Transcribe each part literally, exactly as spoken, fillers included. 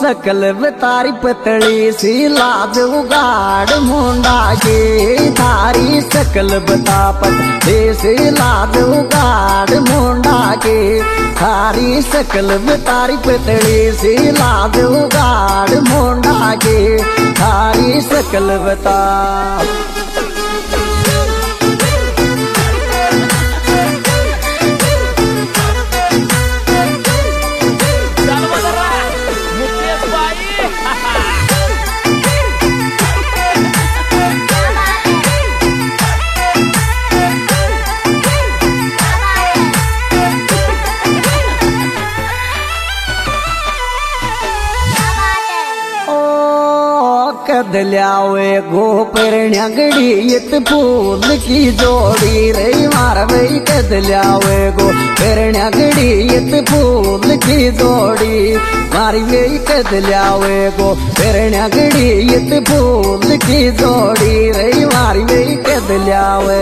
सकल बतारी पतली सी लाज उगाड़ मुंडा की थारी सकल बता पतली सी लाज उगाड़ मुंडा की थारी सकल बतारी पतली सी लाज उगाड़ मुंडा की थारी सकल बता कदल्यावे गोपर न्यागड़ी इत फूल की जोड़ी रे मार भाई कदल्यावे गोपर न्यागड़ी इत फूल की जोड़ी मारी वे कदल्यावे गोपर न्यागड़ी इत फूल की जोड़ी रे मारी वे कदल्यावे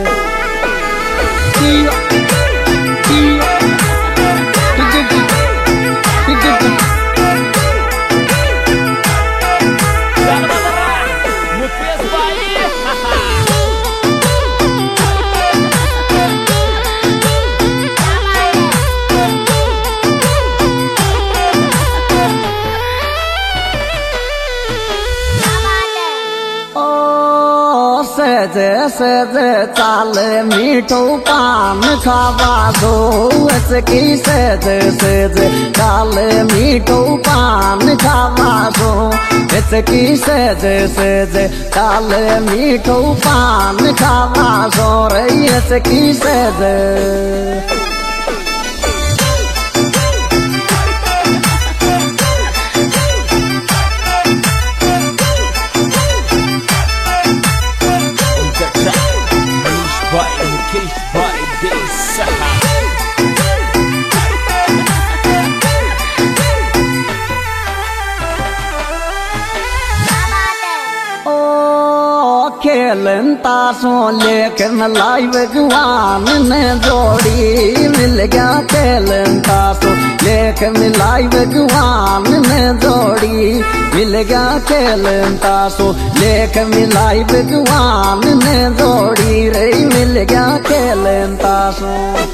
सज सज चाल मीठो पान खावा दो इसकी सज सज चाल मीठो पान खावा दो इसकी सज सज चाल मीठो पान खावा दो रही इसकी सज खेलन तासों लेकिन लाई भगवान ने जोड़ी मिल गया खेलन तासों लेकिन लाई भगवान ने जोड़ी मिल गया खेलन तासों लेकिन लाई भगवान ने जोड़ी रे मिल गया खेलन तासों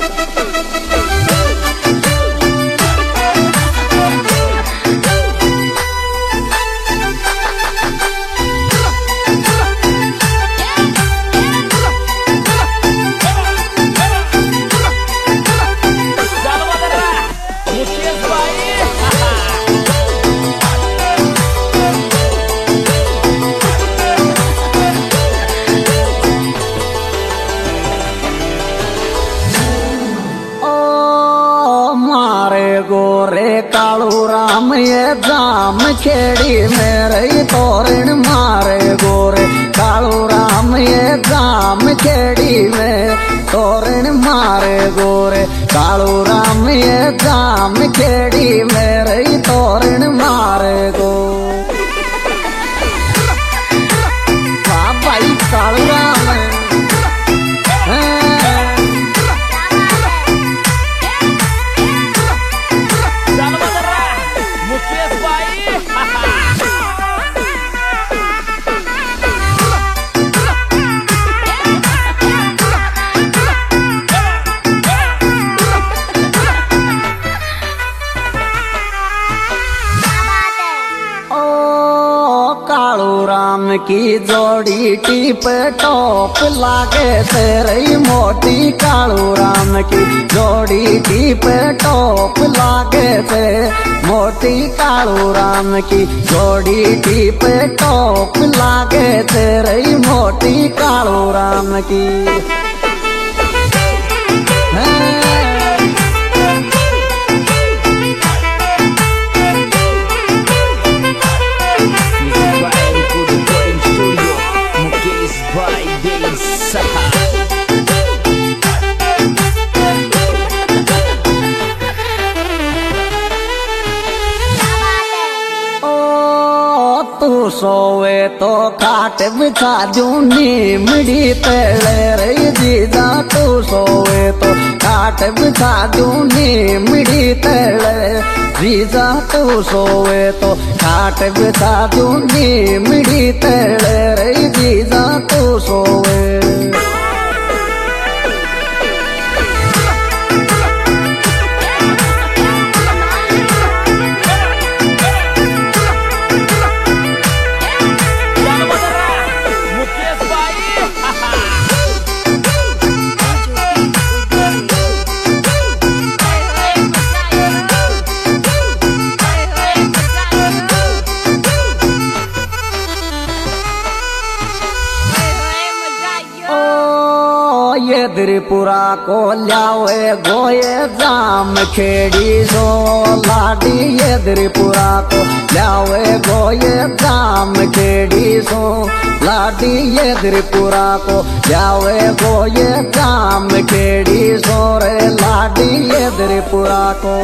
गोरे कालू राम ये जाम खेड़ी मेरे तोरण मारे गोरे कालू राम ये जाम खेड़ी में तोरण मारे गोरे कालू राम ये जाम खेड़ी मेरे तोरण मारे गो भाई कालू राम की जोड़ी टीप टॉप लागे तेरी मोटी कालू राम की जोड़ी टीप टॉप लागे ते मोटी कालू राम की जोड़ी टीप टॉप लागे तेरी मोटी कालू राम की तू सोवे तो खाट बिछा दूं नीमड़ी तले रे जीजा तू सोवे तो खाट बिछा दूं नीमड़ी तले जीजा तू सोवे तो खाट बिछा दूं नीमड़ी तले रे जीजा तू सोवे। ये त्रिपुरा को ल्यावे गोये जाम खेड़ी सो लाडी ये त्रिपुरा को ल्यावे गोये जाम खेड़ी सो लाडी ये त्रिपुरा को ल्यावे गोये जाम खेड़ी सो रे लाडी ये त्रिपुरा को।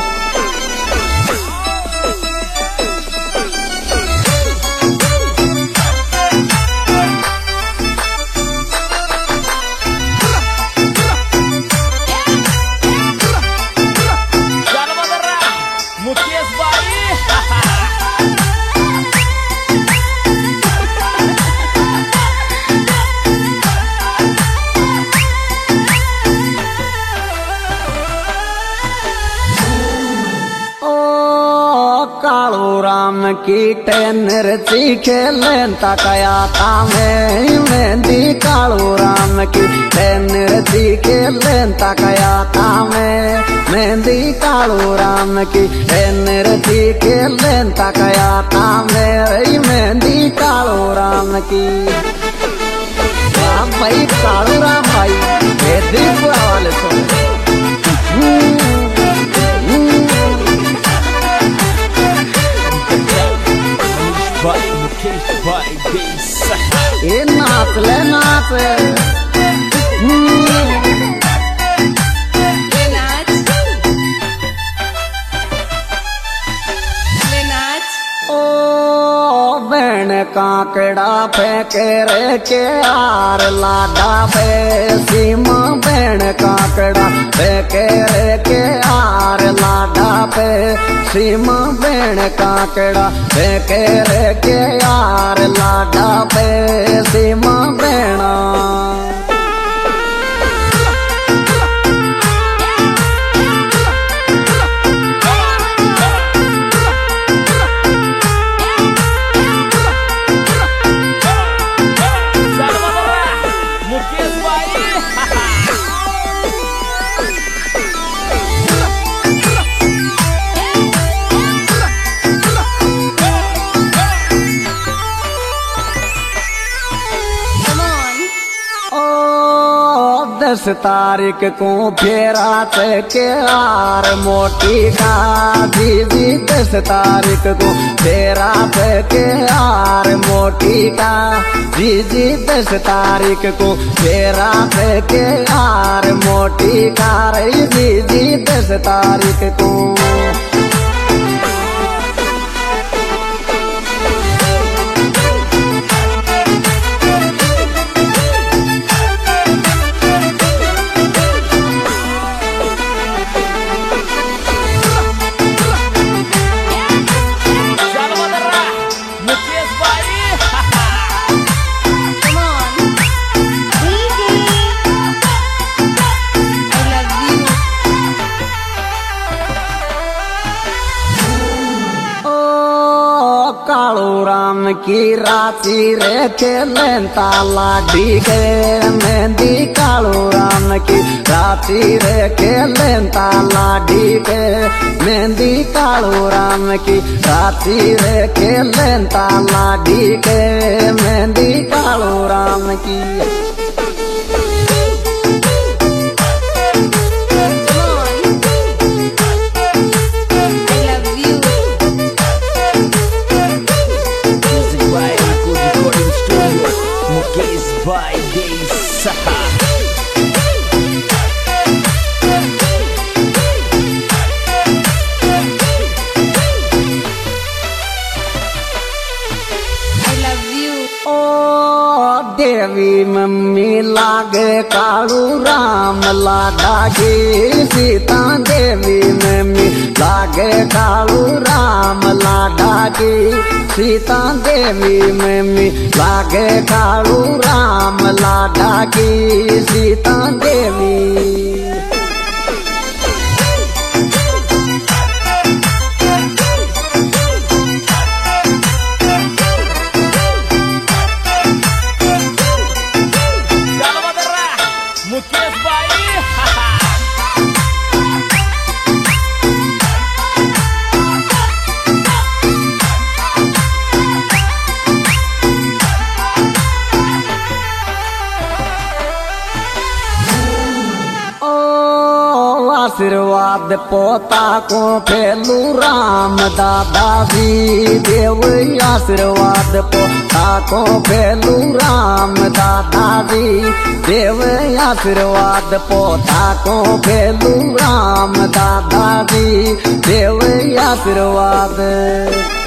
कालू राम की टेनर चीखे लेंता कया तामे मेहंदी कालू राम की टेनर चीखे लेंता कया तामे मेहंदी कालू राम की टेनर चीखे लेंता कया तामे मेहंदी कालू राम की। भाई कालू राम भाई त्रिपुरा वाले सो ये नाच ले नाच ले नाच ले नाच। ओ बहन काकड़ा फेंके रे के आर लाडा पे सीमा बहन काकड़ा फेंके रे के आर लाडा पे सीमा बहन काकड़ा फेंके रे के आर लाडा पे सीमा बहना। दस तारीख को फेरा के आर मोटी का दीदी दस तारीख को फेरा के आर मोटी का दीदी दस तारीख को फेरा के आर मोटी का रे दीदी दस तारीख को। कालू राम की राती रे के लेंता लाडी के मेहंदी कालू राम की राती रे के लेंता लाडी के मेहंदी कालू राम की राती रे के लेंता लाडी के मेहंदी कालू राम की। By Gay Saha love you. ओ देवी मम्मी लागे कालू राम लाडा की सीता देवी मम्मी लागे कालू राम लाडा की सीता देवी मम्मी लागे कालू राम लाडा की सीता देवी मुकेश भाई आशीर्वाद पोता को फेलू राम दादा जी देव आशीर्वाद पोता को फेलू राम दादा जी देव आशीर्वाद पोता को फेलू राम दादा जी देव आशीर्वाद